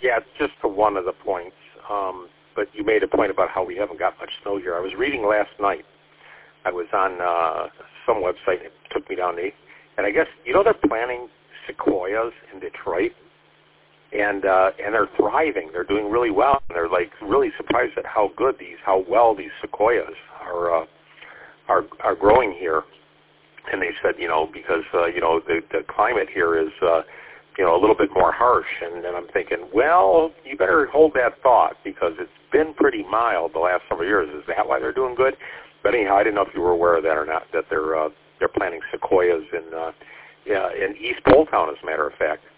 Yeah, just to one of the points. But you made a point about how we haven't got much snow here. I was reading last night. I was on some website. It took me down to, and I guess they're planting sequoias in Detroit, and they're thriving. They're doing really well. And they're like really surprised at how well these sequoias are growing here. And they said, because the climate here is a little bit more harsh. And then I'm thinking, well, you better hold that thought because it's been pretty mild the last several years. Is that why they're doing good? But anyhow, I didn't know if you were aware of that or not. That they're planting sequoias in East Poletown, as a matter of fact.